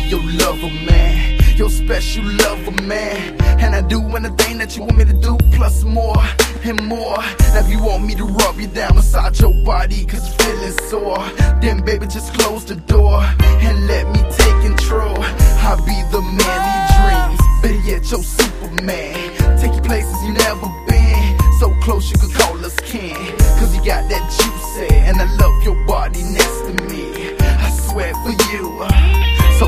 your lover, man, your special lover, man. And I do anything that you want me to do, plus more and more. Now if you want me to rub you down, massage your body cause you're feeling sore, then baby just close the door and let me take control. I'll be the man he dreams, better yet your Superman. Take you places you never been, so close you could call us kin, cause you got that